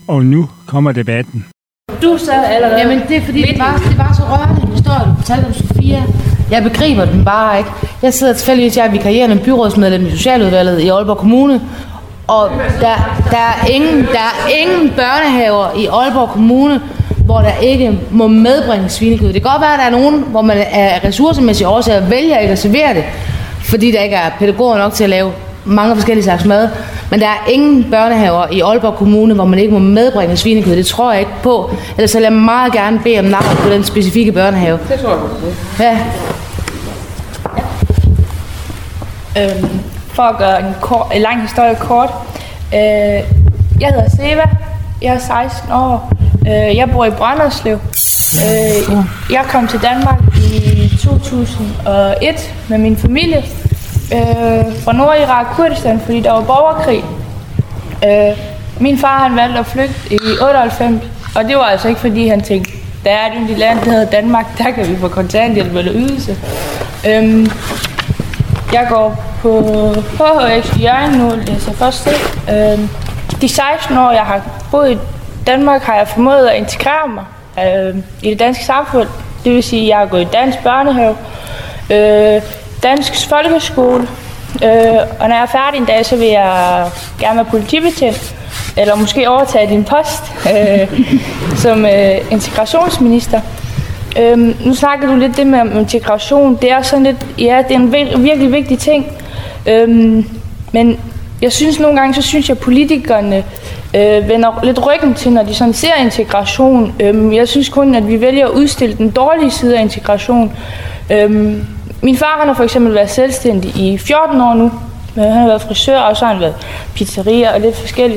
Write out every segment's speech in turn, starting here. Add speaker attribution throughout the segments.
Speaker 1: Og nu kommer debatten.
Speaker 2: Du sad allerede. Jamen det er fordi, det var så rørende historie, du fortalte om Sofia. Jeg begriber den bare ikke. Jeg sidder tilfældigvis, jeg er vikarierende byrådsmedlem i Socialudvalget i Aalborg Kommune. Og der er ingen børnehaver i Aalborg Kommune, hvor der ikke må medbringe svinekød. Det kan godt være, at der er nogen, hvor man af ressourcemæssige årsager vælger ikke at servere det, fordi der ikke er pædagoger nok til at lave mange forskellige slags mad. Men der er ingen børnehaver i Aalborg Kommune, hvor man ikke må medbringe svinekød. Det tror jeg ikke på. Ellers så vil jeg meget gerne bede om navn på den specifikke børnehave.
Speaker 3: Det tror jeg på.
Speaker 2: Ja.
Speaker 4: For at gøre en lang historie kort. Jeg hedder Seva. Jeg er 16 år. Jeg bor i Brønderslev. Jeg kom til Danmark i 2001 med min familie fra Nordirak, Kurdistan, fordi der var borgerkrig. Min far han valgte at flygte i 98, og det var altså ikke fordi han tænkte, der er et yndigt land, der hedder Danmark, der kan vi få kontanthjælp eller ydelse. Jeg går på HHX i Hjørring nu, læser først det. De 16 år, jeg har boet i Danmark, har jeg formået at integrere mig i det danske samfund. Det vil sige, at jeg har gået i dansk børnehave, dansk folkeskole, og når jeg er færdig en dag, så vil jeg gerne være politibetjent, eller måske overtage din post som integrationsminister. Nu snakker du lidt det med om integration. Det er sådan lidt, ja, det er en virkelig vigtig ting. Men jeg synes nogle gange, så synes jeg, at politikerne vender lidt ryggen til, når de sådan ser integration. Jeg synes kun, at vi vælger at udstille den dårlige side af integration. Min far han har for eksempel været selvstændig i 14 år nu. Han har været frisør, og så har han været pizzeria og lidt forskelligt.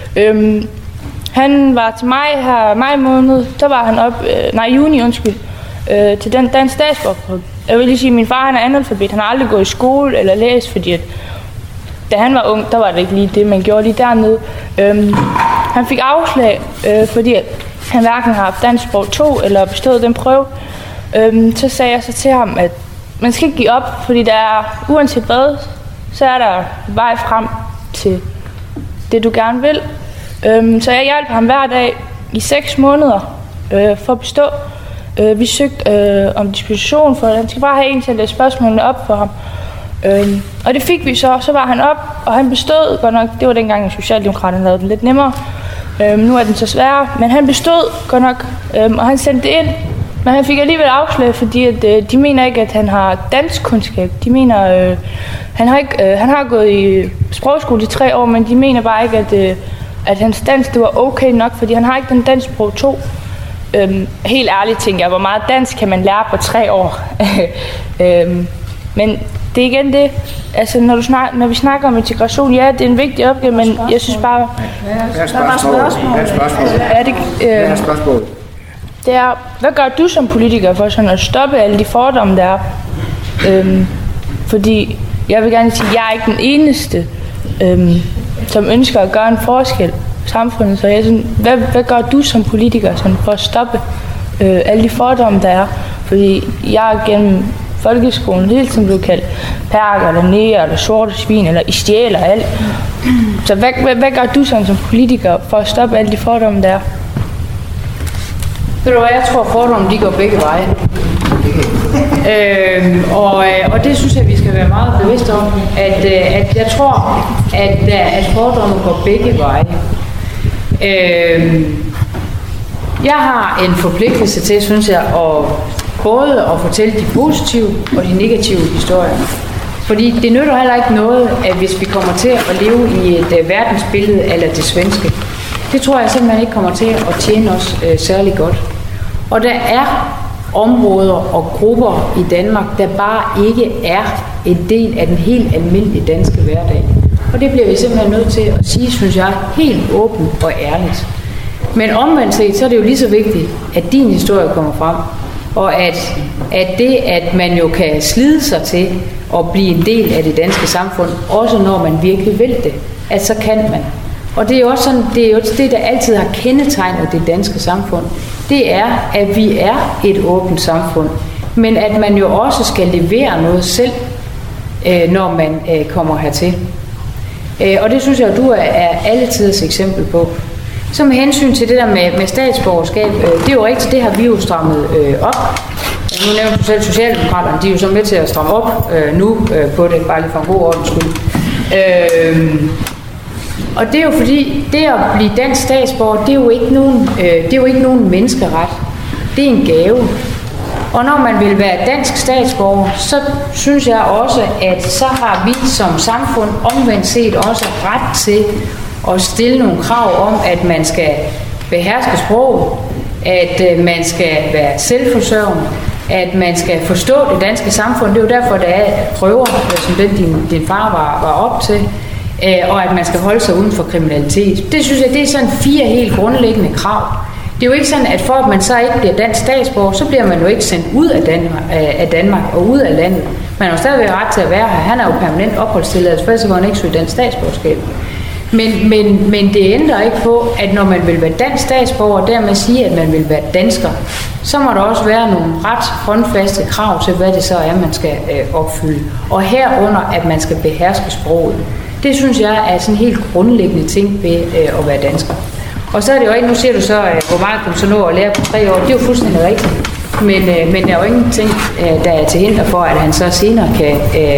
Speaker 4: Han var til mig her maj måned, der var han juni til den dansk statsborgerskab. Jeg vil lige sige, at min far han er analfabet. Han har aldrig gået i skole eller læst, fordi at, da han var ung, der var det ikke lige det, man gjorde lige dernede. Han fik afslag, fordi han hverken har haft dansk sprog 2 eller bestået den prøve. Så sagde jeg så til ham, at man skal ikke give op, fordi der er, uanset hvad, så er der vej frem til det, du gerne vil. Så jeg hjalp ham hver dag i 6 måneder for at bestå. Vi søgte om disposition, for han skal bare have en til at læse spørgsmålene op for ham. Og det fik vi så var han op, og han bestod godt nok. Det var dengang, at Socialdemokraterne lavede den lidt nemmere. Nu er den så sværere, men han bestod godt nok, og han sendte det ind. Men han fik alligevel afslag, fordi at, de mener ikke, at han har dansk kundskab. De mener, han har gået i sprogskole i 3 år, men de mener bare ikke, at hans dansk det var okay nok, fordi han har ikke den dansk sprog 2. Helt ærligt tænker jeg, hvor meget dansk kan man lære på 3 år? Men det er igen det, altså når vi snakker om integration, ja, det er en vigtig opgave, men jeg synes bare...
Speaker 3: Hvad er spørgsmålet?
Speaker 4: Det er, hvad gør du som politiker for sådan at stoppe alle de fordomme, der er? Fordi jeg vil gerne sige, at jeg er ikke den eneste, som ønsker at gøre en forskel i samfundet. Så jeg sådan, hvad gør du som politiker sådan, for at stoppe alle de fordomme, der er? Fordi jeg er gennem folkeskolen hele tiden blevet kaldt perker, eller næger, eller sorte svin, eller I stjæler alt. Så hvad gør du sådan, som politiker for at stoppe alle de fordomme, der er?
Speaker 5: Ved du hvad, jeg tror, fordomme de går begge veje. Og det synes jeg, vi skal være meget bevidste om, at jeg tror, at fordomme går begge veje. Jeg har en forpligtelse til, synes jeg, både at fortælle de positive og de negative historier. Fordi det nytter heller ikke noget, at hvis vi kommer til at leve i et verdensbillede eller det svenske, det tror jeg simpelthen ikke kommer til at tjene os særlig godt. Og der er områder og grupper i Danmark, der bare ikke er en del af den helt almindelige danske hverdag. Og det bliver vi simpelthen nødt til at sige, synes jeg, helt åbent og ærligt. Men omvendt set, så er det jo lige så vigtigt, at din historie kommer frem. Og at det, at man jo kan slide sig til at blive en del af det danske samfund, også når man virkelig vil det, at så kan man. Og det er jo også sådan, det er jo det, der altid har kendetegnet det danske samfund. Det er, at vi er et åbent samfund, men at man jo også skal levere noget selv, når man kommer hertil. Og det synes jeg, du er alle tiders eksempel på. Så med hensyn til det der med statsborgerskab, det er jo rigtigt, det har vi jo strammet op. Nu nævner du selv Socialdemokraterne, de er jo så med til at stramme op nu på det, bare lige for en god ordens skyld. Og det er jo fordi, det at blive dansk statsborger, det er jo ikke nogen menneskeret. Det er en gave. Og når man vil være dansk statsborger, så synes jeg også, at så har vi som samfund omvendt set også ret til at stille nogle krav om, at man skal beherske sproget, at man skal være selvforsørgende, at man skal forstå det danske samfund. Det er jo derfor, der er prøver, som den din far var op til, og at man skal holde sig uden for kriminalitet. Det synes jeg, det er sådan 4 helt grundlæggende krav. Det er jo ikke sådan, at for at man så ikke bliver dansk statsborger, så bliver man jo ikke sendt ud af Danmark og ud af landet. Man har jo stadigvæk ret til at være her. Han er jo permanent opholdstilladelse, for ellers må han ikke søge dansk statsborgerskab. Men det ændrer ikke på, at når man vil være dansk statsborger, og dermed sige, at man vil være dansker, så må der også være nogle ret håndfaste krav til, hvad det så er, man skal opfylde. Og herunder, at man skal beherske sproget. Det synes jeg er sådan en helt grundlæggende ting ved at være dansker. Og så er det jo ikke, nu siger du så, hvor meget kan du så nå at lære på 3 år. Det er jo fuldstændig rigtigt. Men der er jo ingenting, der er til hinder for, at han så senere kan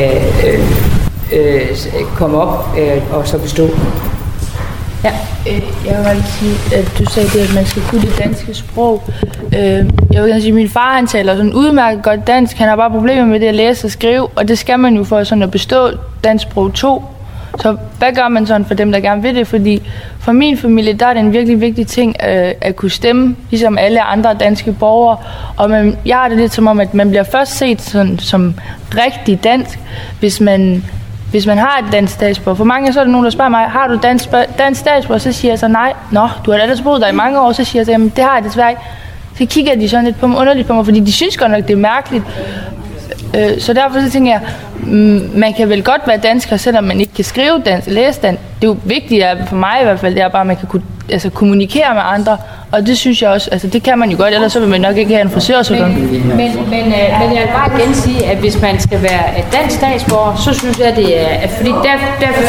Speaker 5: komme op og så bestå. Ja.
Speaker 4: Jeg vil bare sige, at du sagde det, at man skal kunne det danske sprog. Jeg vil gerne sige, at min far han taler sådan udmærket godt dansk. Han har bare problemer med det at læse og skrive, og det skal man jo for sådan at bestå dansk sprog 2. Så hvad gør man sådan for dem, der gerne vil det? Fordi for min familie, der er det en virkelig vigtig ting at kunne stemme, ligesom alle andre danske borgere. Og jeg har det lidt som om, at man bliver først set sådan, som rigtig dansk, hvis man har et dansk statsborger. For mange så er der nogen, der spørger mig, har du dansk statsborger? Så siger jeg så nej. Nå, du har ellers boet der i mange år. Så siger jeg så, jamen det har jeg desværre ikke. Så kigger de sådan lidt på mig, underligt på mig, fordi de synes godt nok, det er mærkeligt. Så derfor så tænker jeg, man kan vel godt være dansker, selvom man ikke kan skrive dansk og læse dansk. Det er jo vigtigt for mig i hvert fald, det er bare, at man kan kommunikere med andre. Og det synes jeg også, altså det kan man jo godt, ellers så vil man nok ikke have en frisørsalon.
Speaker 5: Men jeg vil bare igen sige, at hvis man skal være et dansk statsborger, så synes jeg, det er, fordi derfor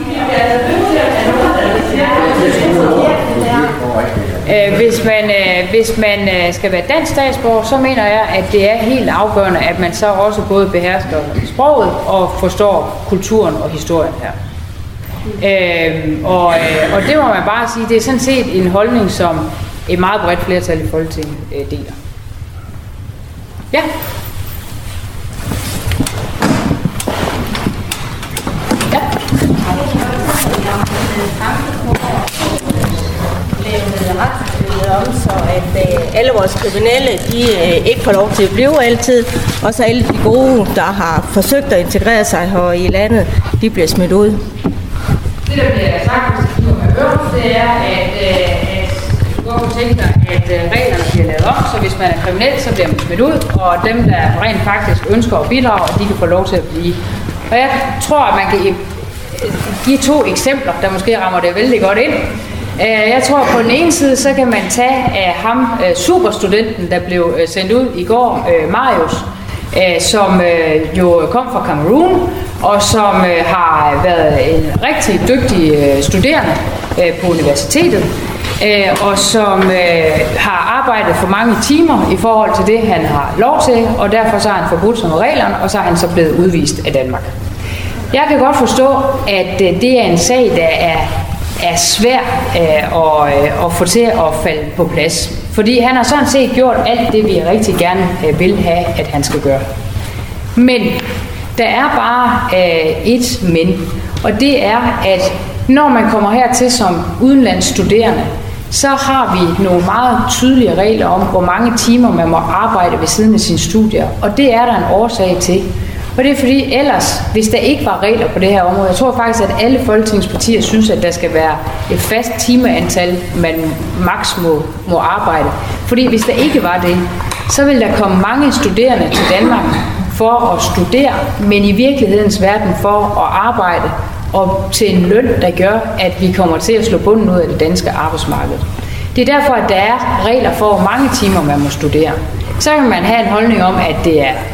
Speaker 5: hvis man skal være dansk statsborger, så mener jeg, at det er helt afgørende, at man så også både behersker sproget og forstår kulturen og historien her. Og det må man bare sige, det er sådan set en holdning, som et meget bredt flertal i Folketinget deler. Ja.
Speaker 3: Så at alle vores kriminelle, de ikke får lov til at blive altid, og så alle de gode, der har forsøgt at integrere sig her i landet, de bliver smidt ud.
Speaker 5: Det der bliver sagt, hvis du har hørt, det er, at du godt tænke dig, at reglerne bliver lavet om, så hvis man er kriminel, så bliver man smidt ud, og dem, der rent faktisk ønsker at bidrage, de kan få lov til at blive. Og jeg tror, at man kan give 2 eksempler, der måske rammer det vældig godt ind. Jeg tror, på den ene side, så kan man tage ham, superstudenten, der blev sendt ud i går, Marius, som jo kom fra Cameroon, og som har været en rigtig dygtig studerende på universitetet, og som har arbejdet for mange timer i forhold til det, han har lov til, og derfor så har han forbudt sig med reglerne, og så er han så blevet udvist af Danmark. Jeg kan godt forstå, at det er en sag, der er svær at få til at falde på plads. Fordi han har sådan set gjort alt det, vi rigtig gerne vil have, at han skal gøre. Men der er bare et men, og det er, at når man kommer hertil som udenlandsstuderende, så har vi nogle meget tydelige regler om, hvor mange timer man må arbejde ved siden af sine studier. Og det er der en årsag til. Og det er fordi ellers, hvis der ikke var regler på det her område, jeg tror faktisk, at alle folketingspartier synes, at der skal være et fast timeantal, man maks må arbejde. Fordi hvis der ikke var det, så vil der komme mange studerende til Danmark for at studere, men i virkelighedens verden for at arbejde og til en løn, der gør, at vi kommer til at slå bunden ud af det danske arbejdsmarked. Det er derfor, at der er regler for, hvor mange timer man må studere. Så kan man have en holdning om, at det er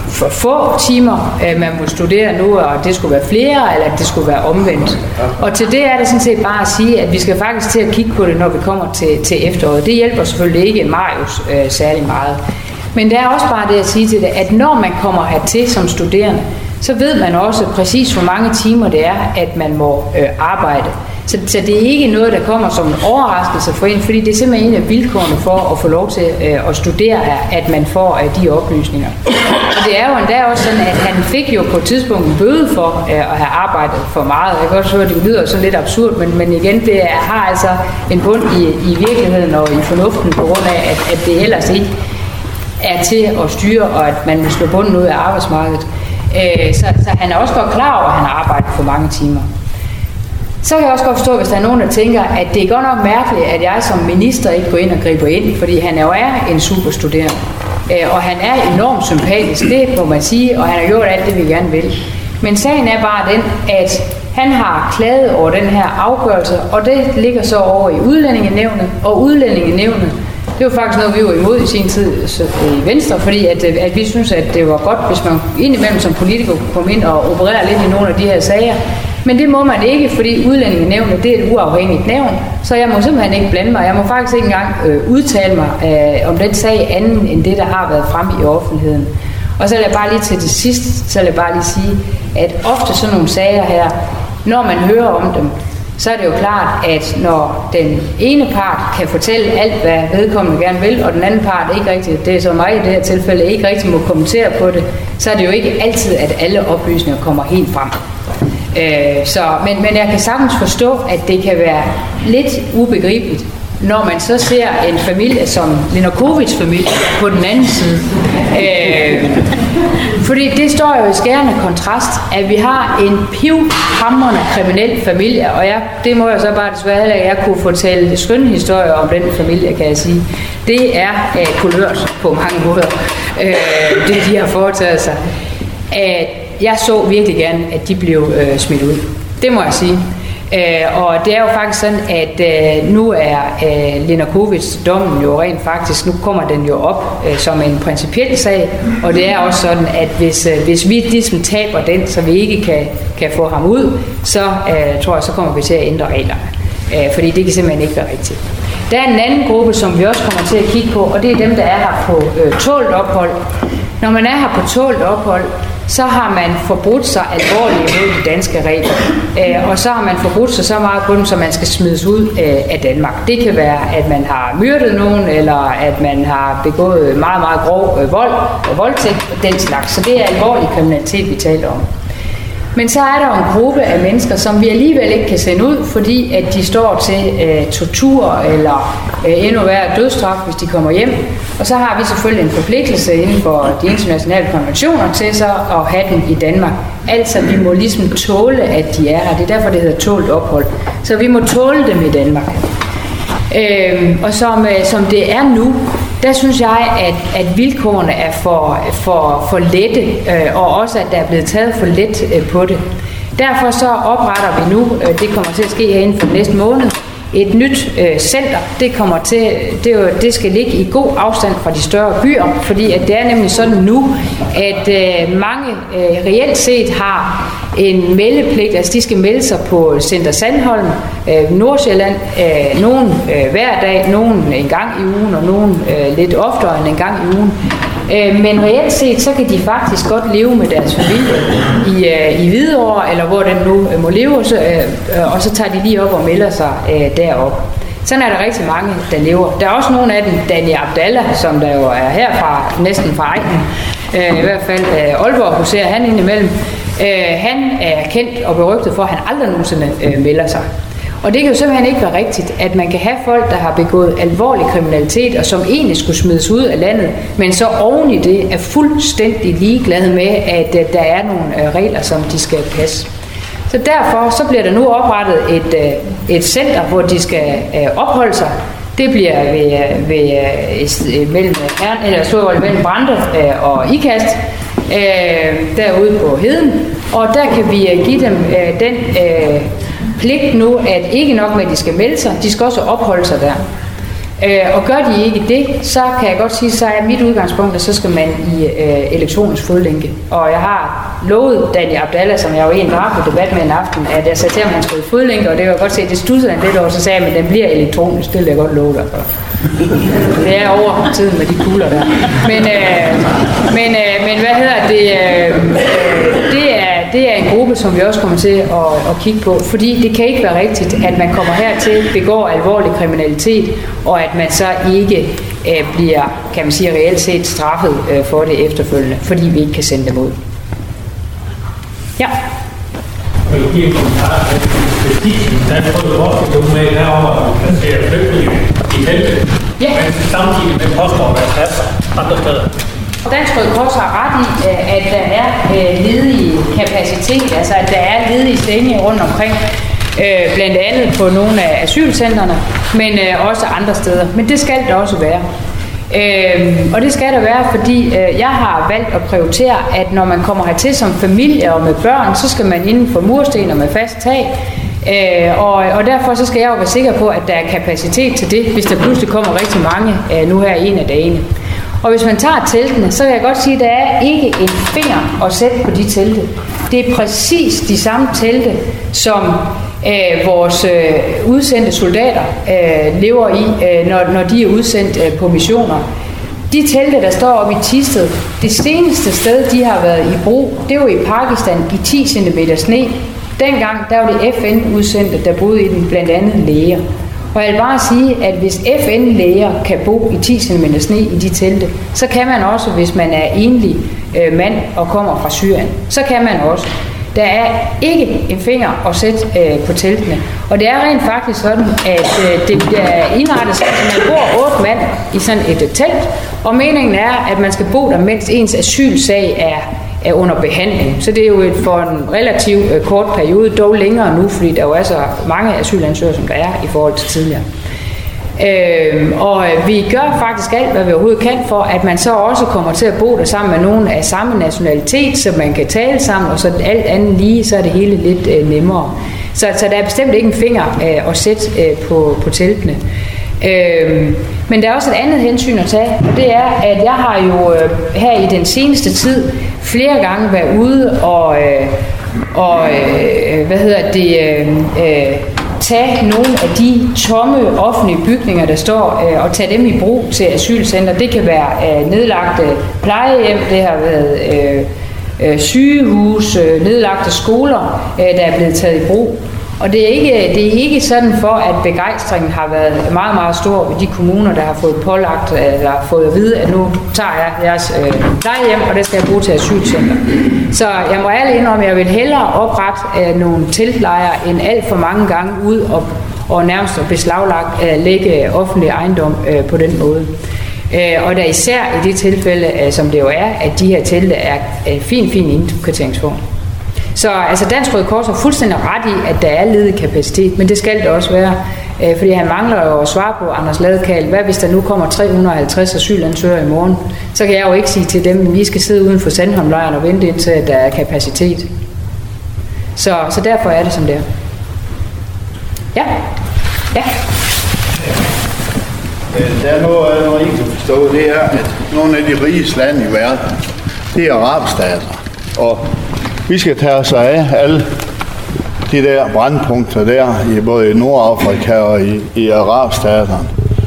Speaker 5: for få timer, man må studere nu, og det skulle være flere, eller at det skulle være omvendt. Og til det er det sådan set bare at sige, at vi skal faktisk til at kigge på det, når vi kommer til efteråret. Det hjælper selvfølgelig ikke Marius særlig meget. Men det er også bare det at sige til det, at når man kommer hertil som studerende, så ved man også præcis, hvor mange timer det er, at man må arbejde. Så det er ikke noget, der kommer som en overraskelse for en, fordi det er simpelthen en af vilkårene for at få lov til at studere her, at man får de oplysninger. Og det er jo endda også sådan, at han fik jo på et tidspunkt en bøde for at have arbejdet for meget. Jeg kan godt høre, at det lyder så lidt absurd, men igen, det har altså en bund i virkeligheden og i fornuften på grund af, at det ellers ikke er til at styre, og at man vil slå bunden ud af arbejdsmarkedet. Så han er også godt klar over, at han har arbejdet for mange timer. Så kan jeg også godt forstå, hvis der er nogen, der tænker, at det er godt nok mærkeligt, at jeg som minister ikke går ind og griber ind, fordi han jo er en superstuderende. Og han er enormt sympatisk, det må man sige, og han har gjort alt det, vi gerne vil. Men sagen er bare den, at han har klaget over den her afgørelse, og det ligger så over i Udlændingenævnet, og Udlændingenævnet, det var faktisk noget, vi var imod i sin tid i Venstre, fordi at vi synes, at det var godt, hvis man indimellem som politiker kunne komme ind og operere lidt i nogle af de her sager. Men det må man ikke, fordi Udlændingenævnet, det er et uafhængigt nævn, så jeg må simpelthen ikke blande mig. Jeg må faktisk ikke engang udtale mig om den sag anden end det, der har været fremme i offentligheden. Og så vil jeg bare lige til det sidste, så vil jeg bare lige sige, at ofte sådan nogle sager her, når man hører om dem, så er det jo klart, at når den ene part kan fortælle alt, hvad vedkommende gerne vil, og den anden part ikke rigtig, det er så mig i det her tilfælde, ikke rigtig må kommentere på det, så er det jo ikke altid, at alle oplysninger kommer helt frem. Men jeg kan sagtens forstå, at det kan være lidt ubegribeligt, når man så ser en familie som Lenakovics familie på den anden side. Fordi det står jo i skærende kontrast, at vi har en pivhamrende kriminel familie, og det må jeg så bare desværre, at jeg kunne fortælle skønne historier om den familie, kan jeg sige. Det er kulørt på mange måder, det de har foretaget sig. Jeg så virkelig gerne, at de blev smidt ud. Det må jeg sige. Og det er jo faktisk sådan, at nu er Lenakovics dommen jo rent faktisk, nu kommer den jo op som en principiel sag, og det er også sådan, at hvis vi ligesom taber den, så vi ikke kan få ham ud, så tror jeg, så kommer vi til at ændre reglerne. Fordi det kan simpelthen ikke være rigtigt. Der er en anden gruppe, som vi også kommer til at kigge på, og det er dem, der er her på tålt ophold. Når man er her på tålt ophold, så har man forbrudt sig alvorligt mod de danske regler. Og så har man forbrudt sig så meget på dem, så man skal smides ud af Danmark. Det kan være, at man har myrdet nogen, eller at man har begået meget, meget grov vold og voldtægt og den slags. Så det er alvorlig kriminalitet, vi taler om. Men så er der en gruppe af mennesker, som vi alligevel ikke kan sende ud, fordi at de står til tortur eller endnu værre dødsstraf, hvis de kommer hjem. Og så har vi selvfølgelig en forpligtelse inden for de internationale konventioner til så at have dem i Danmark. Altså vi må ligesom tåle, at de er her. Det er derfor, det hedder tålt ophold. Så vi må tåle dem i Danmark. Og som det er nu, der synes jeg, at vilkårene er for lette, og også at der er blevet taget for let på det. Derfor så opretter vi nu, det kommer til at ske her inden for næste måned, et nyt center. Det skal ligge i god afstand fra de større byer, fordi at det er nemlig sådan nu, at mange reelt set har en meldepligt, altså de skal melde sig på Center Sandholm, Nordsjælland, nogen hver dag, nogen en gang i ugen, og nogen lidt oftere end en gang i ugen. Men reelt set, så kan de faktisk godt leve med deres familie i Hvidovre, eller hvor den nu må leve, og så tager de lige op og melder sig derop. Sådan er der rigtig mange, der lever. Der er også nogle af dem, Daniel Abdallah, som der jo er herfra, næsten fra Ejden, i hvert fald Aalborg huserer han indimellem. Han er kendt og berygtet for, at han aldrig nogensinde melder sig. Og det kan jo simpelthen ikke være rigtigt, at man kan have folk, der har begået alvorlig kriminalitet, og som egentlig skulle smides ud af landet, men så oven i det er fuldstændig ligeglade med, at der er nogle regler, som de skal passe. Så derfor så bliver der nu oprettet et center, hvor de skal opholde sig. Det bliver mellem Brande og Ikast, derude på Heden. Og der kan vi give dem den pligt nu, at ikke nok med, at de skal melde sig, de skal også opholde sig der. Og gør de ikke det, så kan jeg godt sige, så er mit udgangspunkt, at så skal man i elektronisk fodlænke. Og jeg har lovet Daniel Abdallah, som jeg jo egentlig var på debat med en aften, at jeg sagde til ham, at han skulle i fodlænke, og det kan jeg godt se, at det studsede han lidt over, så sagde jeg, men den bliver elektronisk, det vil jeg godt love dig for. Det er over tiden med de kugler der. Men hvad hedder det? Det er en gruppe, som vi også kommer til at kigge på, fordi det kan ikke være rigtigt, at man kommer hertil, begår alvorlig kriminalitet, og at man så ikke bliver, kan man sige, reelt set straffet for det efterfølgende, fordi vi ikke kan sende dem ud. Ja.
Speaker 6: Jeg vil give en kommentar til præcisen. Der er fået vores dokument herovre, at man placerer flygtninge i teltet, men samtidig med påstår, at der er pladser andre steder.
Speaker 5: Dansk Røde Kors har ret i, at der er ledig kapacitet, altså at der er ledige senge rundt omkring, blandt andet på nogle af asylcentrene, men også andre steder. Men det skal der også være. Og det skal der være, fordi jeg har valgt at prioritere, at når man kommer hertil som familie og med børn, så skal man inden for mursten og med fast tag. Og derfor så skal jeg jo være sikker på, at der er kapacitet til det, hvis der pludselig kommer rigtig mange nu her en af dagene. Og hvis man tager teltene, så kan jeg godt sige, at der er ikke en finger at sætte på de telte. Det er præcis de samme telte, som vores udsendte soldater lever i, når de er udsendt på missioner. De telte, der står oppe i Thisted, det seneste sted, de har været i brug, det var i Pakistan i 10 cm sne. Dengang, der var det FN-udsendte, der boede i den, blandt andet læger. Og jeg vil bare sige, at hvis FN-læger kan bo i 10 cm sne i de telte, så kan man også, hvis man er enlig mand og kommer fra Syrien, så kan man også. Der er ikke en finger at sætte på teltene. Og det er rent faktisk sådan, at det bliver indrettet sådan, at man bor 8 mand i sådan et telt, og meningen er, at man skal bo der, mens ens asylsag er under behandling. Så det er jo for en relativt kort periode, dog længere nu, fordi der jo er så mange asylansøgere, som der er i forhold til tidligere. Og vi gør faktisk alt, hvad vi overhovedet kan for, at man så også kommer til at bo der sammen med nogen af samme nationalitet, så man kan tale sammen, og så alt andet lige, så er det hele lidt nemmere. Så der er bestemt ikke en finger at sætte på teltene. Men der er også et andet hensyn at tage, og det er, at jeg har jo her i den seneste tid flere gange været ude og tage nogle af de tomme offentlige bygninger, der står, og tage dem i brug til asylcenter. Det kan være nedlagte plejehjem, det har været sygehus, nedlagte skoler, der er blevet taget i brug. Og det er ikke sådan for, at begejstringen har været meget, meget stor ved de kommuner, der har fået pålagt, eller fået at vide, at nu tager jeg jeres plejehjem, og det skal jeg bruge til asylcenter. Så jeg må ærligt indrømme, at jeg vil hellere oprette nogle teltlejre, end alt for mange gange ud og nærmest lægge offentlig ejendom på den måde. Og der især i det tilfælde, som det jo er, at de her telte er fin indkvarteringsform. Så altså Dansk Røde Kors har fuldstændig ret i, at der er ledig kapacitet, men det skal det også være, fordi han mangler jo at svare på Anders Ladekarl. Hvad hvis der nu kommer 350 asylansøgere i morgen? Så kan jeg jo ikke sige til dem, at vi skal sidde uden for Sandholmlejren og vente indtil, at der er kapacitet. Så derfor er det, som det er. Ja.
Speaker 7: Der er noget, I kan forstå, det er, at nogle af de rigeste lande i verden, det er arabstater. Og vi skal tage os af alle de der brandpunkter der, både i Nordafrika og i arabstaterne.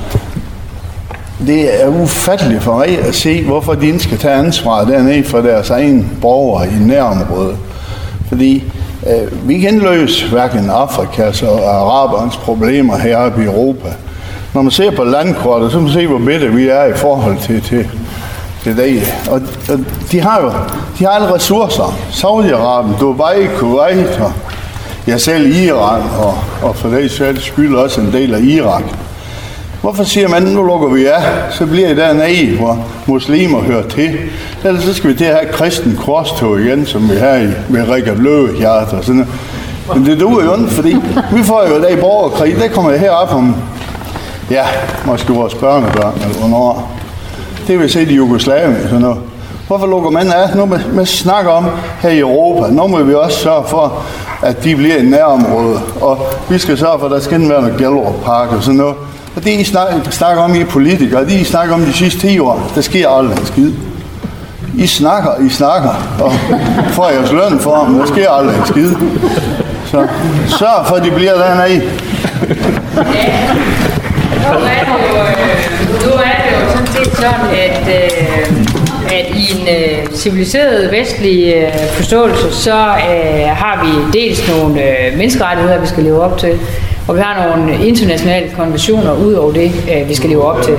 Speaker 7: Det er ufatteligt for mig at se, hvorfor de ikke skal tage ansvar dernede for deres egen borgere i nærområdet. Fordi vi kan løse hverken Afrikas og arabernes problemer heroppe i Europa. Når man ser på landkortet, så kan man se, hvor bitte vi er i forhold til det. Og de har alle ressourcer. Saudi-Arabien, Dubai, Kuwait og selv Iran og for det skyld også en del af Irak. Hvorfor siger man, nu lukker vi af, så bliver I dernede, hvor muslimer hører til. Ellers så skal vi til at have kristen korstog igen, som vi har ved Rikard Løvehjert og sådan noget. Men det duer jo ikke, fordi vi får jo der i borgerkrig, der kommer jeg herop om, måske vores børnebørn eller hvornår. Det vil se i Jugoslavien sådan noget. Hvorfor lukker man af? Nu man snakker om her i Europa. Nu må vi også sørge for, at de bliver i nærområdet. Og vi skal sørge for, at der skal være noget Gellerup Park og sådan noget. Og det I snakker om, I politikere, det I snakker om de sidste 10 år, der sker aldrig en skid. I snakker, og får jeres løn for dem, der sker aldrig en skid. Så sørg for, at de bliver dernede.
Speaker 5: Nu er det jo sådan set sådan, at i en civiliseret vestlig forståelse, så har vi dels nogle menneskerettigheder, vi skal leve op til, og vi har nogle internationale konventioner ud over det, vi skal leve op til.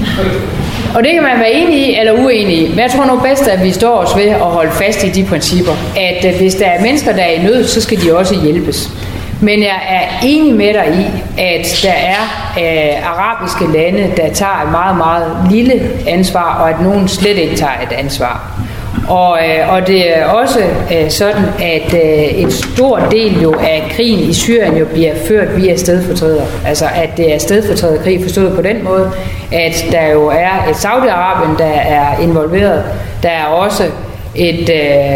Speaker 5: Og det kan man være enig i eller uenig i, men jeg tror nu bedst, at vi står os ved at holde fast i de principper, at hvis der er mennesker, der er i nød, så skal de også hjælpes. Men jeg er enig med dig i, at der er arabiske lande, der tager et meget, meget lille ansvar, og at nogen slet ikke tager et ansvar. Og det er også sådan, at en stor del jo af krigen i Syrien jo bliver ført via stedfortræder. Altså at det er stedfortræderkrig forstået på den måde, at der jo er et Saudi-Arabien, der er involveret. Der er også et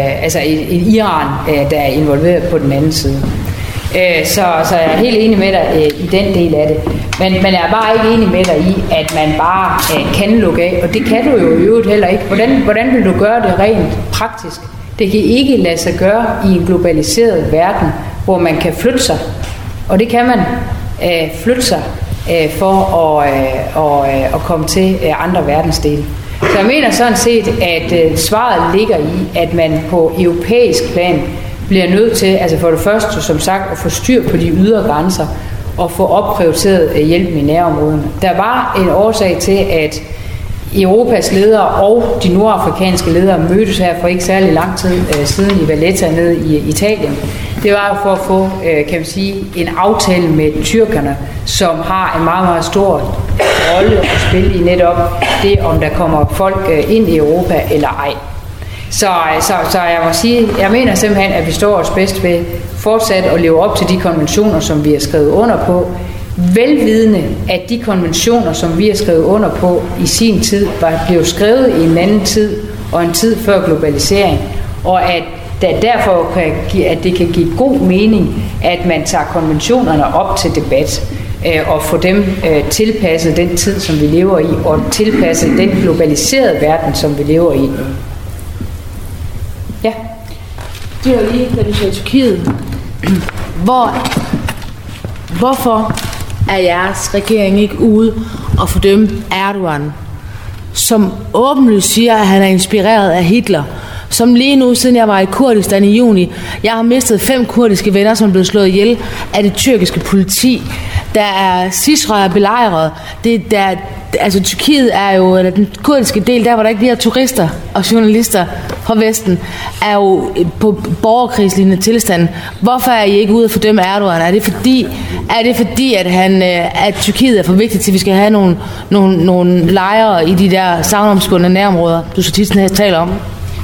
Speaker 5: Iran, der er involveret på den anden side. Så jeg er helt enig med dig i den del af det. Men jeg er bare ikke enig med dig i, at man bare kan lukke af. Og det kan du jo i øvrigt heller ikke. Hvordan vil du gøre det rent praktisk? Det kan ikke lade sig gøre i en globaliseret verden, hvor man kan flytte sig. Og det kan man flytte sig for at komme til andre verdensdele. Så jeg mener sådan set, at svaret ligger i, at man på europæisk plan bliver nødt til, altså for det første, som sagt, at få styr på de ydre grænser og få opprioriteret hjælpen i nærområderne. Der var en årsag til, at Europas ledere og de nordafrikanske ledere mødtes her for ikke særlig lang tid siden i Valletta nede i Italien. Det var jo for at få, kan man sige, en aftale med tyrkerne, som har en meget, meget stor rolle at spille i netop det, om der kommer folk ind i Europa eller ej. Så jeg må sige, jeg mener simpelthen, at vi står os bedst ved fortsat at leve op til de konventioner, som vi har skrevet under på, velvidende, at de konventioner, som vi har skrevet under på i sin tid, blev skrevet i en anden tid og en tid før globalisering, og at derfor at det kan give god mening, at man tager konventionerne op til debat og få dem tilpasset den tid, som vi lever i, og tilpasset den globaliserede verden, som vi lever i. Ja.
Speaker 2: Det var lige, da du sagde Tyrkiet. Hvorfor er jeres regering ikke ude og fordømme Erdogan, som åbenlyst siger, at han er inspireret af Hitler, som lige nu, siden jeg var i Kurdistan i juni, jeg har mistet 5 kurdiske venner, som er blevet slået ihjel af det tyrkiske politi. Der er Cisra belejret. Altså Tyrkiet er jo, eller den kurdiske del, der hvor der ikke bliver turister og journalister fra Vesten, er jo på borgerkrigslignende tilstand. Hvorfor er I ikke ude at fordømme Erdogan? Er det fordi at Tyrkiet er for vigtigt til, at vi skal have nogle lejre i de der savnomspundne nærområder, du så tit taler om?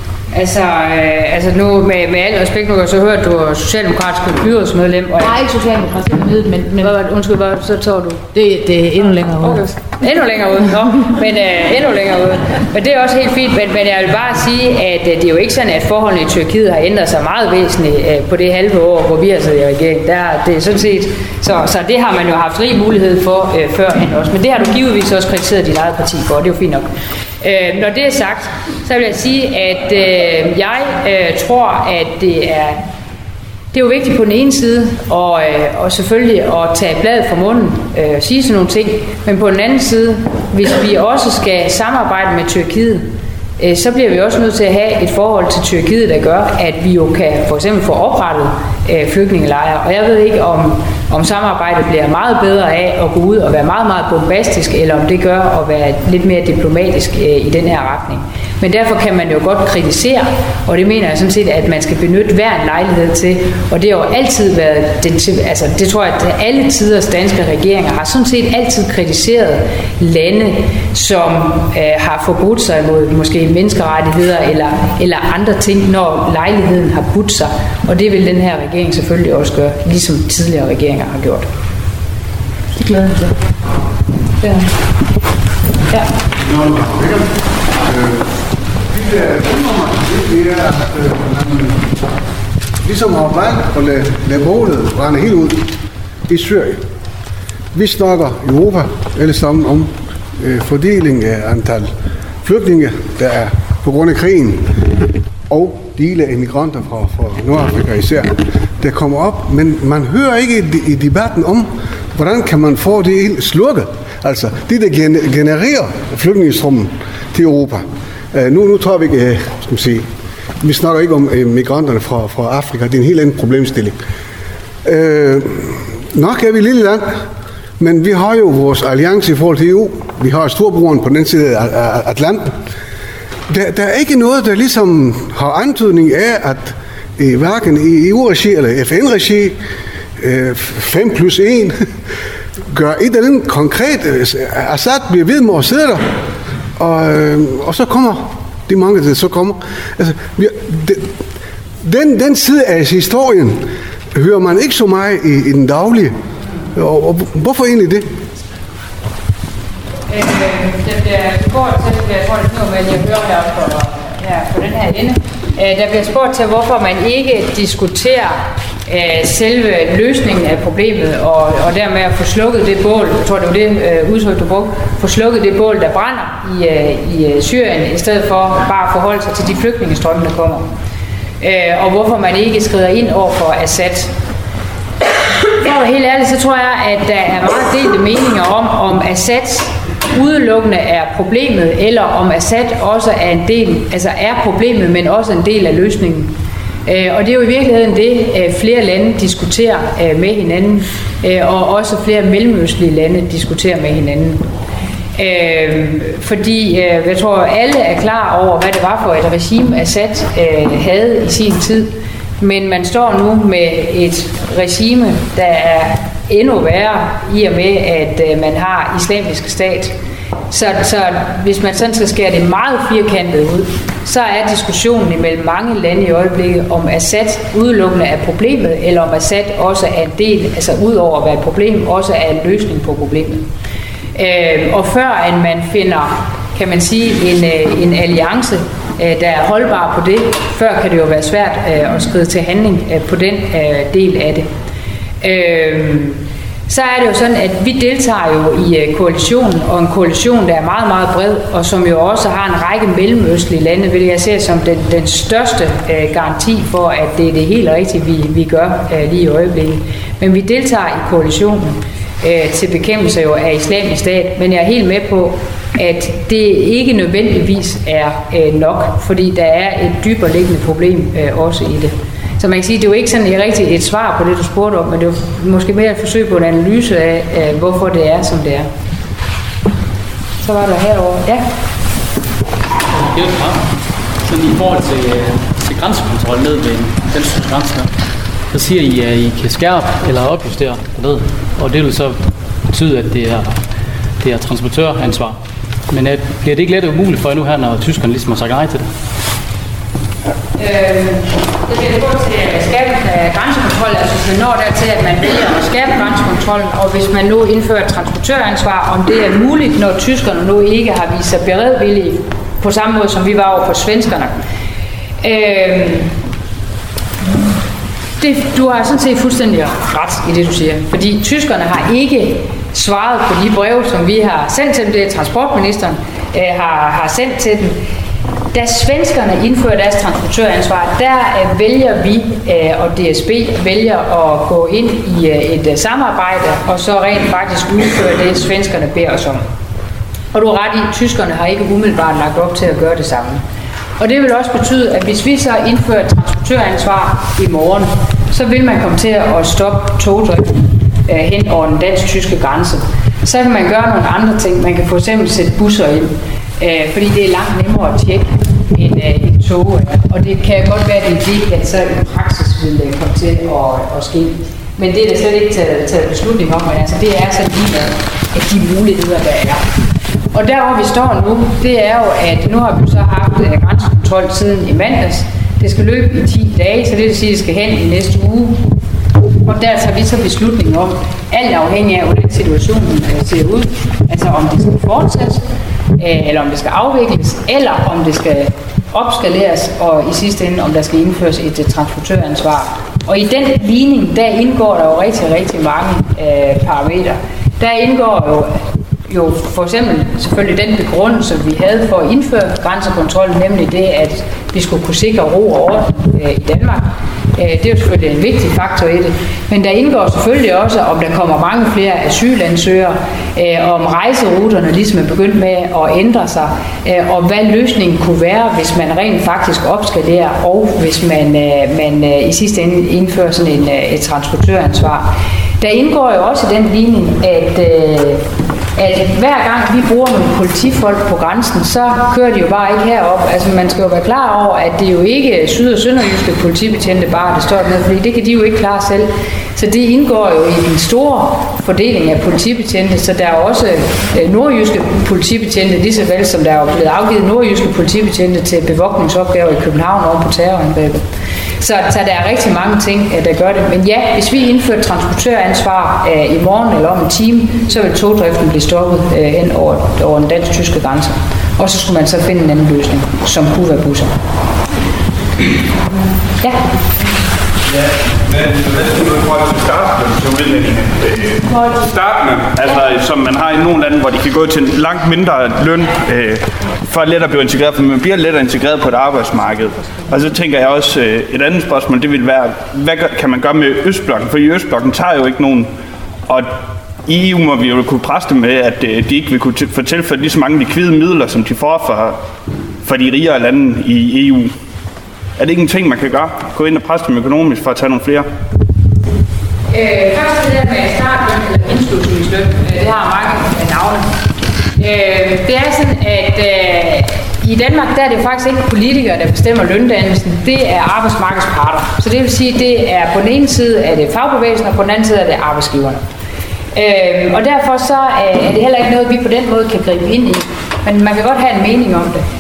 Speaker 5: Altså nu med al respekt, nu har jeg så hørt, at du er socialdemokratisk byrådsmedlem.
Speaker 2: Nej, ikke socialdemokratisk medlem, men
Speaker 5: undskyld, hvad så tror du?
Speaker 2: Det er endnu længere ude.
Speaker 5: Okay. Endnu længere ude, men endnu længere ude. Men det er også helt fint, men jeg vil bare sige, at det er jo ikke sådan, at forholdene i Tyrkiet har ændret sig meget væsentligt på det halve år, hvor vi har siddet i regeringen. Det er sådan set, så det har man jo haft rig mulighed for førhen også. Men det har du givetvis også kritiseret dit eget parti for, og det er jo fint nok. Når det er sagt, så vil jeg sige, at jeg tror, at det er jo vigtigt på den ene side, og selvfølgelig at tage bladet fra munden, sige sådan nogle ting, men på den anden side, hvis vi også skal samarbejde med Tyrkiet, så bliver vi også nødt til at have et forhold til Tyrkiet, der gør, at vi jo kan for eksempel få oprettet flygtningelejre. Og jeg ved ikke, om samarbejdet bliver meget bedre af at gå ud og være meget, meget bombastisk, eller om det gør at være lidt mere diplomatisk i den her retning. Men derfor kan man jo godt kritisere, og det mener jeg sådan set, at man skal benytte hver en lejlighed til. Og det har jo altid været, det tror jeg, at alle tiders danske regeringer har sådan set altid kritiseret lande, som har forbrudt sig mod måske menneskerettigheder eller andre ting, når lejligheden har budt sig. Og det vil den her regering selvfølgelig også gøre, ligesom tidligere regeringer har gjort. Det glæder jeg til. Ja.
Speaker 8: Det er, at man ligesom har valgt at lade målet brænde helt ud i Syrien. Vi snakker i Europa alle sammen om fordeling af antal flygtninge, der er på grund af krigen, og dele af immigranter fra Nordafrika især, der kommer op, men man hører ikke i debatten om, hvordan kan man få det helt slukket. Altså, det der genererer flygtningestrømmen til Europa. Nu tror vi ikke, vi snakker ikke om migranterne fra Afrika, det er en helt anden problemstilling. Nok er vi lille land, men vi har jo vores alliance i forhold til EU. Vi har storbroren på den side af Atlanten. Der er ikke noget, der ligesom har antydning af, at hverken i EU-regi eller FN-regi 5+1 gør et eller andet konkret. Assad bliver ved med at sidde der, og så kommer de mange, der så kommer. Altså, den side af historien hører man ikke så meget i den daglige. Og hvorfor egentlig det?
Speaker 5: Der bliver spurgt til, jeg tror det er noget med, at jeg hører her på den her ende, der bliver spurgt til, hvorfor man ikke diskuterer selve løsningen af problemet, og dermed at få slukket det bål, jeg tror det var det udtryk, du brugte, få slukket det bål, der brænder i Syrien, i stedet for bare at forholde sig til de flygtningestrømme, der kommer. Og hvorfor man ikke skrider ind over for Assad. For at være helt ærligt, så tror jeg, at der er meget delte meninger om Assads udelukkende er problemet, eller om Assad også er en del, altså er problemet, men også en del af løsningen. Og det er jo i virkeligheden det, flere lande diskuterer med hinanden, og også flere mellemøstlige lande diskuterer med hinanden. Fordi jeg tror, alle er klar over, hvad det var for et regime, Assad havde i sin tid. Men man står nu med et regime, der er endnu værre i og med, at man har Islamisk Stat. Så hvis man sådan skal skære det meget firkantet ud, så er diskussionen imellem mange lande i øjeblikket, om Assad udelukkende er problemet, eller om Assad også er en del, altså udover at være et problem, også er en løsning på problemet. Og før end man finder, kan man sige, en alliance, der er holdbar på det, før kan det jo være svært at skride til handling på den del af det. Så er det jo sådan, at vi deltager jo i koalitionen, og en koalition, der er meget, meget bred, og som jo også har en række mellemøstlige lande, vil jeg se som den største garanti for, at det er det helt rigtige, vi gør lige i øjeblikket. Men vi deltager i koalitionen til bekæmpelse jo af Islamisk Stat, men jeg er helt med på, at det ikke nødvendigvis er nok, fordi der er et dybere liggende problem også i det. Så man kan sige, at det er jo ikke sådan rigtig et svar på det, du spurgte om, men det er måske mere et forsøg på en analyse af, hvorfor det er, som det er. Så var der herovre. Ja.
Speaker 9: Helt frem. Sådan i forhold til grænsekontrol ned ved den grænse, så siger I, at I kan skærpe eller opjustere ned, og det vil så betyde, at det er transportøransvar. Men bliver det ikke let umuligt for jer nu her, når tyskerne ligesom har sagt nej til det?
Speaker 5: Det bliver godt til skærpelse af grænsekontrol, altså hvis man når dertil, at man vælger at skærpe grænsekontrollen, og hvis man nu indfører transportøransvar, om det er muligt, når tyskerne nu ikke har vist sig beredvillige på samme måde, som vi var over for svenskerne. Du har sådan set fuldstændig ret i det, du siger, fordi tyskerne har ikke svaret på de breve, som vi har sendt til dem, det er transportministeren har sendt til dem. Da svenskerne indfører deres transportøransvar, der vælger vi, og DSB vælger at gå ind i et samarbejde, og så rent faktisk udføre det, svenskerne beder os om. Og du har ret i, at tyskerne har ikke umiddelbart lagt op til at gøre det samme. Og det vil også betyde, at hvis vi så indfører transportøransvar i morgen, så vil man komme til at stoppe togdriften hen over den dansk-tyske grænse. Så kan man gøre nogle andre ting. Man kan for eksempel sætte busser ind, fordi det er langt nemmere at tjekke end et tog. Og det kan godt være, at det at så i praksis vil komme til at ske. Men det er der slet ikke taget beslutning om, men altså det er så lige af de muligheder, der er. Og der hvor vi står nu, det er jo, at nu har vi så haft grænsekontrol siden i mandags. Det skal løbe i 10 dage, så det vil sige, at det skal hen i næste uge. Og der tager vi så beslutningen om, alt afhængig af, hvordan situationen ser ud. Altså om det skal fortsætte, eller om det skal afvikles, eller om det skal opskaleres, og i sidste ende, om der skal indføres et transportøransvar. Og i den ligning, der indgår der jo rigtig, rigtig mange parametre. Der indgår jo for eksempel selvfølgelig den begrundelse, vi havde for at indføre grænsekontrol, nemlig det, at vi skulle kunne sikre ro og orden i Danmark. Det er jo selvfølgelig en vigtig faktor i det. Men der indgår selvfølgelig også, om der kommer mange flere asylansøgere, om rejseruterne ligesom er begyndt med at ændre sig, og hvad løsningen kunne være, hvis man rent faktisk opskalerer, og hvis man i sidste ende indfører sådan et transportøransvar. Der indgår jo også den ligning, at hver gang vi bruger nogle politifolk på grænsen, så kører de jo bare ikke herop. Altså man skal jo være klar over, at det er jo ikke syd- og sønderjyske politibetjente bare, der står dernede, fordi det kan de jo ikke klare selv. Så det indgår jo i den store fordeling af politibetjente, så der er også nordjyske politibetjente, lige så vel som der er blevet afgivet nordjyske politibetjente til bevogtningsopgaver i København oven på terrorangrebet. Så der er rigtig mange ting, der gør det. Men ja, hvis vi indfører transportøransvar i morgen eller om en time, så vil togdriften blive stoppet hen over den dansk-tyske grænse. Og så skulle man så finde en anden løsning, som kunne være busser. Ja.
Speaker 10: Ja, men hvad skal du i forhold til starten, altså som man har i nogle lande, hvor de kan gå til en langt mindre løn, for at lettere blive integreret, for man bliver lettere integreret på et arbejdsmarked. Og så tænker jeg også, et andet spørgsmål, det vil være, hvad kan man gøre med Østblokken? For i Østblokken tager jo ikke nogen, og i EU må vi jo kunne presse dem med, at de ikke vil kunne få tilført lige så mange likvide midler, som de får for de rigere lande i EU. Er det ikke en ting, man kan gøre? Gå ind og presse dem økonomisk for at tage nogle flere?
Speaker 5: Først det der med startløn eller indslusningsløn, det har mange navne. Det er sådan, at i Danmark der er det faktisk ikke politikere, der bestemmer løndannelsen. Det er arbejdsmarkedsparter. Så det vil sige, at det er på den ene side af det fagbevægelsen, og på den anden side af det arbejdsgiverne. Og derfor så er det heller ikke noget, vi på den måde kan gribe ind i. Men man kan godt have en mening om det.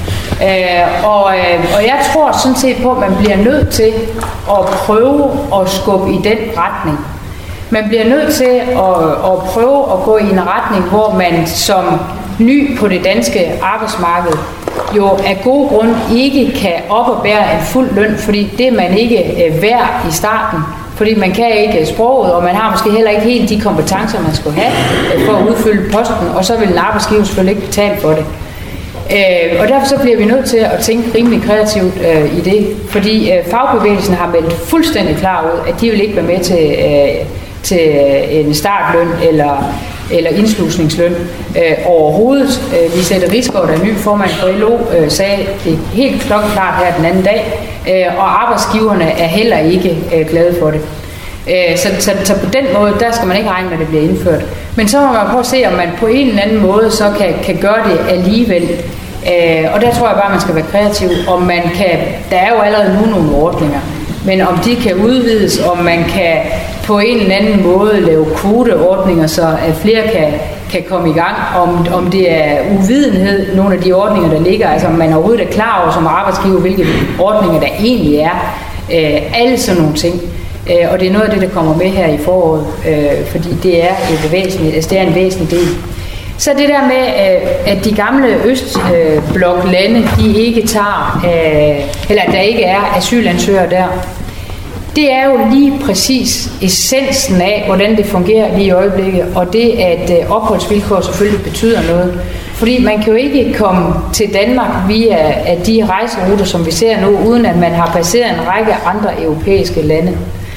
Speaker 5: Og jeg tror sådan set på, at man bliver nødt til at prøve at skubbe i den retning. Man bliver nødt til at prøve at gå i en retning, hvor man som ny på det danske arbejdsmarked jo af gode grunde ikke kan oppebære en fuld løn, fordi det er man ikke værd i starten. Fordi man kan ikke sproget, og man har måske heller ikke helt de kompetencer, man skulle have for at udfylde posten, og så vil en arbejdsgiver selvfølgelig ikke betale for det. Og derfor så bliver vi nødt til at tænke rimelig kreativt i det, fordi fagbevægelsen har meldt fuldstændig klar ud, at de vil ikke være med til en startløn eller indslusningsløn overhovedet. Lisette Risgaard, der er ny formand for LO, sagde det helt klokkeklart her den anden dag, og arbejdsgiverne er heller ikke glade for det. Så på den måde, der skal man ikke regne med, at det bliver indført. Men så må man prøve at se, om man på en eller anden måde så kan gøre det alligevel. Og der tror jeg bare, man skal være kreativ. Om man kan, der er jo allerede nu nogle ordninger, men om de kan udvides, om man kan på en eller anden måde lave kvoteordninger, så at flere kan komme i gang, om det er uvidenhed, nogle af de ordninger, der ligger, altså om man overhovedet er klar over som arbejdsgiver, hvilke ordninger der egentlig er, alle sådan nogle ting. Og det er noget af det, der kommer med her i foråret, fordi det er det er en væsentlig del. Så det der med, at de gamle østbloklande, de ikke tager, eller at der ikke er asylansøgere der, det er jo lige præcis essensen af, hvordan det fungerer lige i øjeblikket, og det, at opholdsvilkår selvfølgelig betyder noget. Fordi man kan jo ikke komme til Danmark via de rejseruter, som vi ser nu, uden at man har passeret en række andre europæiske lande.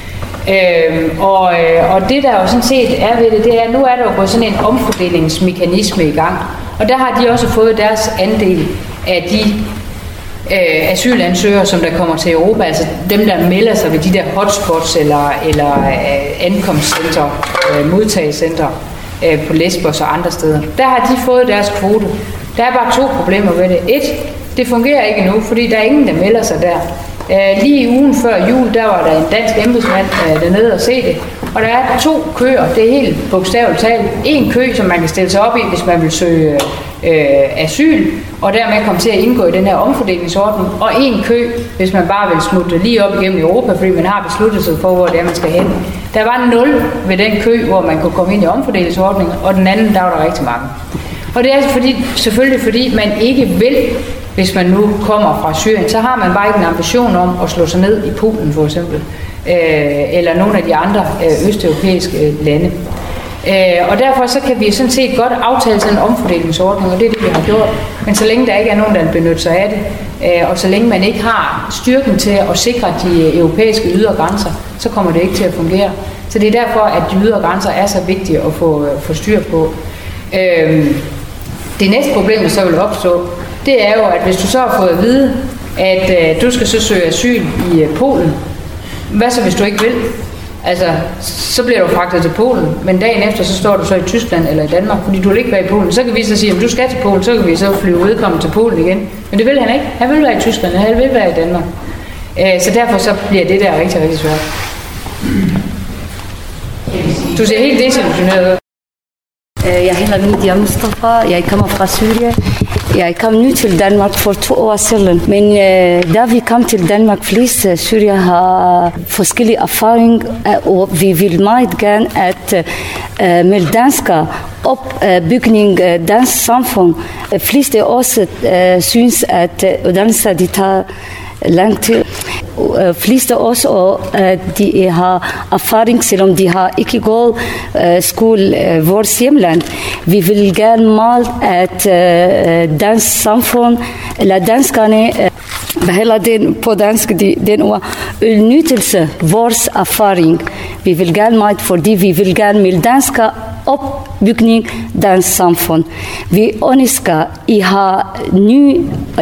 Speaker 5: Og det der jo sådan set er ved det er, at nu er der jo gået sådan en omfordelingsmekanisme i gang. Og der har de også fået deres andel af de asylansøgere, som der kommer til Europa, altså dem, der melder sig ved de der hotspots eller ankomstcenter, modtagecenter på Lesbos og andre steder. Der har de fået deres kvote. Der er bare 2 problemer ved det. 1, det fungerer ikke endnu, fordi der er ingen, der melder sig der. Lige ugen før jul, der var der en dansk embedsmand dernede og se det. Og der er 2 køer, det er helt bogstaveligt talt. En kø, som man kan stille sig op i, hvis man vil søge asyl, og dermed komme til at indgå i den her omfordelingsordning. Og en kø, hvis man bare vil smutte lige op igennem Europa, fordi man har besluttet sig for, hvor det er, man skal hen. Der var 0 ved den kø, hvor man kunne komme ind i omfordelingsordningen, og den anden, der var der rigtig mange. Og det er selvfølgelig fordi man ikke vil, hvis man nu kommer fra Syrien, så har man bare ikke en ambition om at slå sig ned i Polen for eksempel, eller nogle af de andre østeuropæiske lande. Og derfor så kan vi sådan set godt aftale sådan en omfordelingsordning, og det er det, vi har gjort. Men så længe der ikke er nogen, der benytter sig af det, og så længe man ikke har styrken til at sikre de europæiske ydre grænser, så kommer det ikke til at fungere. Så det er derfor, at de ydre grænser er så vigtige at få styr på. Det næste problem, der så vil opstå, det er jo, at hvis du så har fået at vide, at du skal så søge asyl i Polen, hvad så hvis du ikke vil? Altså, så bliver du fragtet til Polen, men dagen efter, så står du så i Tyskland eller i Danmark, fordi du vil ikke være i Polen. Så kan vi så sige, at du skal til Polen, så kan vi så flyve vedkommende til Polen igen. Men det vil han ikke. Han vil være i Tyskland, han vil være i Danmark. Så derfor så bliver det der rigtig, rigtig svært. Du ser helt desillusioneret ud.
Speaker 11: Jeg hedder Nidia Mustafa, jeg kommer fra Syrien. Jeg kom nu til Danmark for 2 år siden, men da vi kom til Danmark, flest Syrien har forskellige erfaringer, og vi vil meget gerne at med danskere opbygning dansk samfund. Flest af os synes, at uddannelser de tager lang tid. Fleste også, og de har erfaring, selvom de har ikke gået skole vores hjemland. Vi vil gerne meget, at dansk samfund, eller danskerne, beholder den på dansk, den ord, udnyttelse vores erfaring. Vi vil gerne meget, fordi vi vil gerne med danskere opbygning dansk samfund. Vi ønsker, I har nye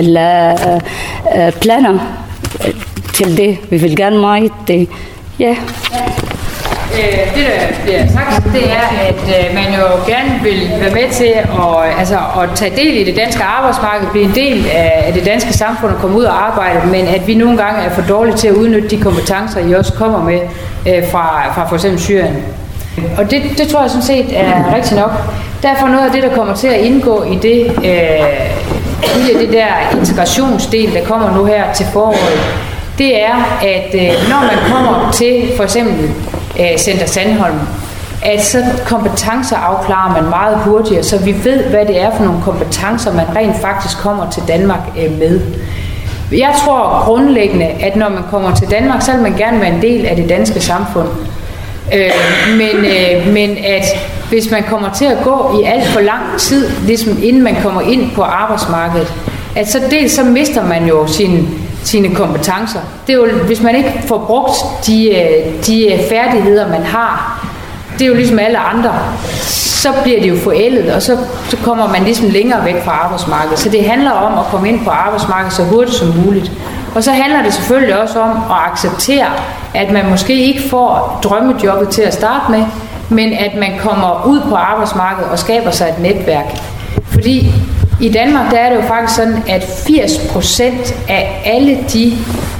Speaker 11: planer til det. Vi vil gerne meget det. Ja.
Speaker 5: Det, der bliver sagt, det er, at man jo gerne vil være med til at tage del i det danske arbejdsmarked, blive en del af det danske samfund og komme ud og arbejde, men at vi nogle gange er for dårlige til at udnytte de kompetencer, I også kommer med fra for eksempel Syrien. Og det tror jeg sådan set er rigtigt nok. Derfor noget af det, der kommer til at indgå i det der integrationsdel, der kommer nu her til foråret, det er, at når man kommer til for eksempel Center Sandholm, at så kompetencer afklarer man meget hurtigere, så vi ved, hvad det er for nogle kompetencer, man rent faktisk kommer til Danmark med. Jeg tror grundlæggende, at når man kommer til Danmark, så vil man gerne være en del af det danske samfund. Men at hvis man kommer til at gå i alt for lang tid, ligesom inden man kommer ind på arbejdsmarkedet, at så dels så mister man jo sine kompetencer. Det er jo, hvis man ikke får brugt de færdigheder, man har, det er jo ligesom alle andre, så bliver det jo forældet, og så kommer man ligesom længere væk fra arbejdsmarkedet. Så det handler om at komme ind på arbejdsmarkedet så hurtigt som muligt. Og så handler det selvfølgelig også om at acceptere, at man måske ikke får drømmejobbet til at starte med, men at man kommer ud på arbejdsmarkedet og skaber sig et netværk. Fordi i Danmark, der er det jo faktisk sådan, at 80% af alle de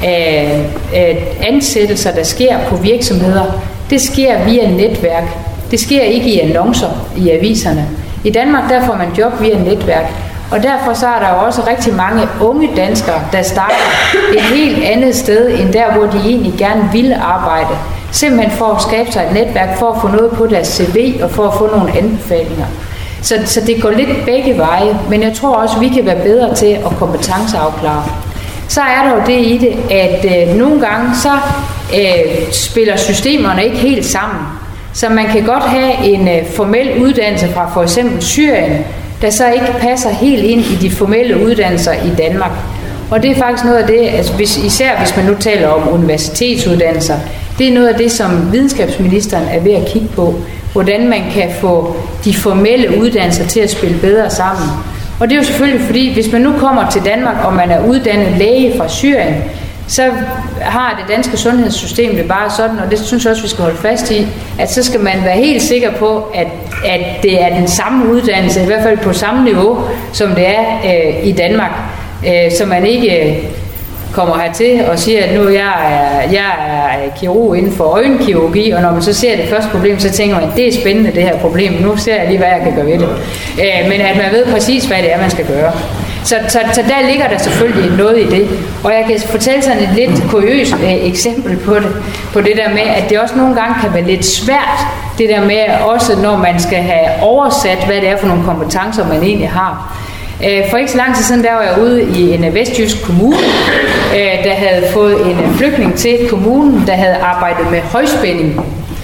Speaker 5: ansættelser, der sker på virksomheder, det sker via netværk. Det sker ikke i annoncer i aviserne. I Danmark, der får man job via netværk. Og derfor så er der jo også rigtig mange unge danskere, der starter et helt andet sted, end der, hvor de egentlig gerne vil arbejde. Simpelthen for at skabe sig et netværk, for at få noget på deres CV, og for at få nogle anbefalinger. Så det går lidt begge veje, men jeg tror også, at vi kan være bedre til at kompetenceafklare. Så er der jo det i det, at nogle gange så spiller systemerne ikke helt sammen. Så man kan godt have en formel uddannelse fra for eksempel Syrien, der så ikke passer helt ind i de formelle uddannelser i Danmark. Og det er faktisk noget af det, altså især hvis man nu taler om universitetsuddannelser, det er noget af det, som videnskabsministeren er ved at kigge på, hvordan man kan få de formelle uddannelser til at spille bedre sammen. Og det er jo selvfølgelig fordi, hvis man nu kommer til Danmark, og man er uddannet læge fra Syrien, så har det danske sundhedssystem det bare sådan, og det synes jeg også, vi skal holde fast i, at så skal man være helt sikker på, at det er den samme uddannelse, i hvert fald på samme niveau, som det er i Danmark. Så man ikke kommer hertil og siger, at nu jeg er kirurg inden for øjenkirurgi, og når man så ser det første problem, så tænker man, at det er spændende det her problem, nu ser jeg lige, hvad jeg kan gøre ved det. Men at man ved præcis, hvad det er, man skal gøre. Så der ligger der selvfølgelig noget i det. Og jeg kan fortælle sådan et lidt kuriøst eksempel på det der med, at det også nogle gange kan være lidt svært, det der med også, når man skal have oversat, hvad det er for nogle kompetencer, man egentlig har. For ikke så lang tid siden, der var jeg ude i en vestjysk kommune, der havde fået en flygtning til kommunen, der havde arbejdet med højspænding.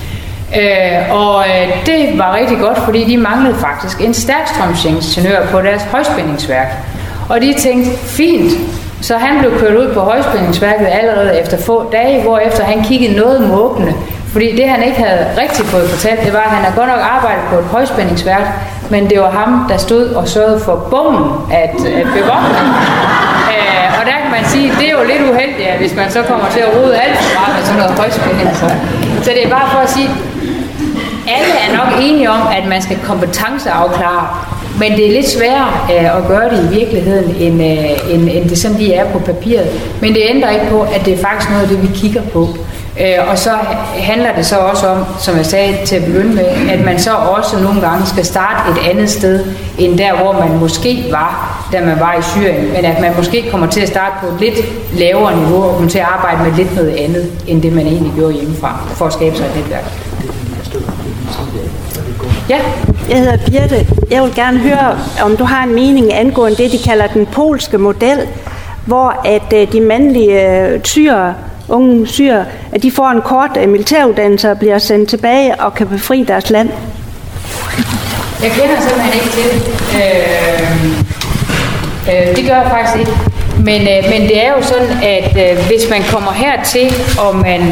Speaker 5: Det var rigtig godt, fordi de manglede faktisk en stærkstrømsingeniør på deres højspændingsværk. Og de tænkte, fint, så han blev kørt ud på højspændingsværket allerede efter få dage, hvorefter han kiggede noget måbende. Fordi det han ikke havde rigtig fået fortalt, det var, at han havde godt nok arbejdet på et højspændingsværk, men det var ham, der stod og sørgede for bommen at bevogte. Og der kan man sige, det er jo lidt uheldigt, hvis man så kommer til at rode alt for meget med sådan noget højspænding. Så det er bare for at sige, alle er nok enige om, at man skal kompetenceafklare, men det er lidt sværere at gøre det i virkeligheden, end det sådan lige er på papiret. Men det ændrer ikke på, at det er faktisk noget af det, vi kigger på. Og så handler det så også om, som jeg sagde til at begynde med, at man så også nogle gange skal starte et andet sted, end der, hvor man måske var, da man var i Syrien. Men at man måske kommer til at starte på et lidt lavere niveau, og kommer til at arbejde med lidt noget andet, end det man egentlig gjorde hjemmefra, for at skabe sig et netværk. Ja.
Speaker 12: Jeg hedder Birte. Jeg vil gerne høre, om du har en mening angående det, de kalder den polske model, hvor at de mandlige unge syrer, at de får en kort militæruddannelse og bliver sendt tilbage og kan befri deres land.
Speaker 5: Jeg kender simpelthen ikke til det. Det gør jeg faktisk ikke. Men det er jo sådan, at hvis man kommer hertil, og man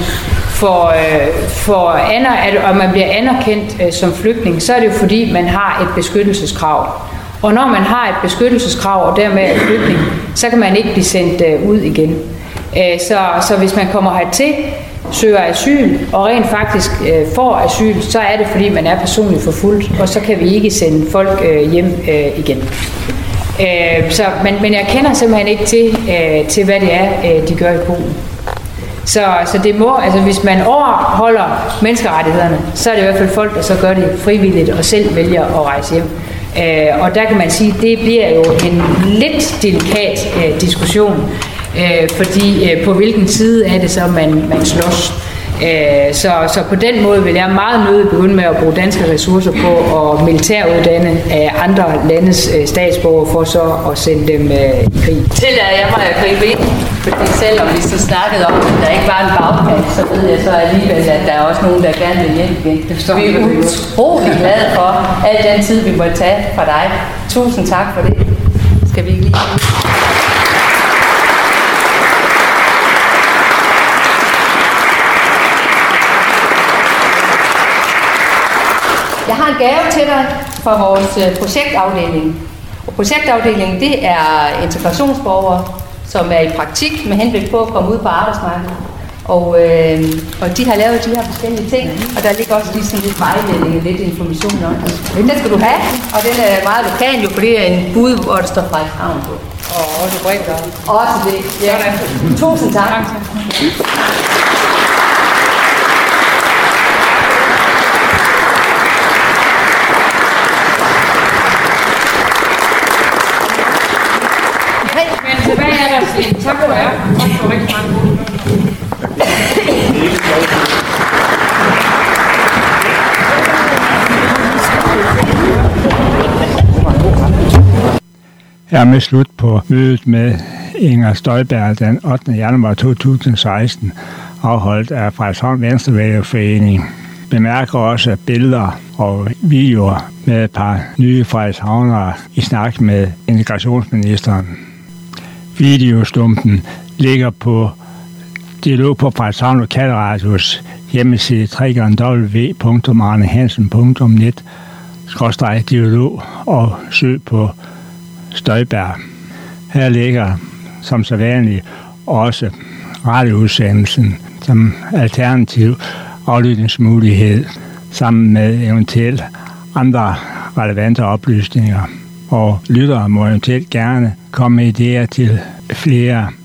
Speaker 5: og man bliver anerkendt som flygtning, så er det jo fordi, man har et beskyttelseskrav. Og når man har et beskyttelseskrav, og dermed er flygtning, så kan man ikke blive sendt ud igen. Så hvis man kommer hertil, søger asyl, og rent faktisk får asyl, så er det fordi, man er personligt forfulgt, og så kan vi ikke sende folk hjem igen. Men jeg kender simpelthen ikke til hvad det er, de gør i Polen. Så det må, altså hvis man overholder menneskerettighederne, så er det i hvert fald folk, der så gør det frivilligt og selv vælger at rejse hjem. Og der kan man sige, at det bliver jo en lidt delikat diskussion, fordi på hvilken side er det så, man slås. Så på den måde vil jeg meget nødigt begynde med at bruge danske ressourcer på at militæruddanne andre landes statsborgere for så at sende dem i krig.
Speaker 13: Tillader jeg mig at gribe ind, fordi selvom vi så snakkede om, at der ikke var en bagkant, så ved jeg så alligevel, at der er også nogen, der gerne vil hjælpe igen. Vi er utrolig glade for al den tid, vi må tage fra dig. Tusind tak for det. Skal vi ikke lige... Jeg har en gave til dig fra vores projektafdeling. Og projektafdelingen, det er integrationsborgere, som er i praktik med henblik på at komme ud på arbejdsmarkedet. Og de har lavet de her forskellige ting, og der ligger også lige sådan lidt vejledning og lidt information om det. Den skal du have, og den er meget lokal jo, for det er en bud, hvor der står Frederikshavn på.
Speaker 5: Og også bredt op.
Speaker 13: Også det, ja. Tusind tak.
Speaker 5: Men tilbage er der Sven. Tak for jer. Tak for rigtig meget.
Speaker 1: Hermed slut på mødet med Inger Støjberg den 8. januar 2016, afholdt af Frederikshavn Venstrevælgerforening. Bemærker også billeder og videoer med et par nye frederikshavnere i snak med integrationsministeren. Videostumpen ligger på dialog på Frederikshavn Lokalradios hjemmeside www.arnehansen.net/dialog og søg på Støjberg. Her ligger som sædvanligt også radioudsendelsen som alternativ aflytningsmulighed sammen med eventuelt andre relevante oplysninger. Og lyttere må eventuelt gerne komme med idéer til flere